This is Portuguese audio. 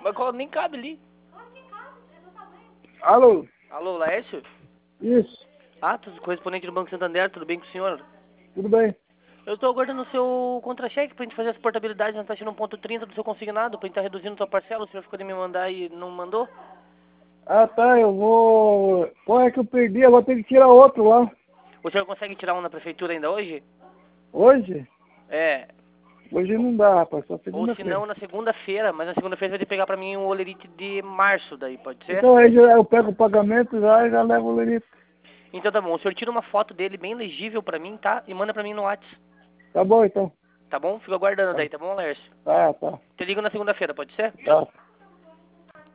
Mas nem cabe ali. Alô? Alô, Laércio? Isso, Correspondente do Banco Santander, tudo bem com o senhor? tudo bem. Eu estou aguardando o seu contra-cheque pra gente fazer as portabilidades na taxa 1,30 do seu consignado, pra gente estar reduzindo sua parcela. O senhor ficou de me mandar e não mandou? Ah, tá, eu vou... Qual é que eu perdi? Eu vou ter que tirar outro lá. O senhor consegue tirar um na prefeitura ainda hoje? Hoje? É. Hoje não dá, rapaz, só Ou se segunda-feira. não, na segunda-feira. Mas na segunda-feira você vai ter que pegar pra mim um olerite de março daí, pode ser? Então aí eu pego o pagamento já e já levo o lerito. Então tá bom. O senhor tira uma foto dele bem legível pra mim, tá? E manda pra mim no WhatsApp. Tá bom, então. Tá bom? Fico aguardando Tá, daí, tá bom, Lércio? tá. Te ligo na segunda-feira, pode ser? Tá.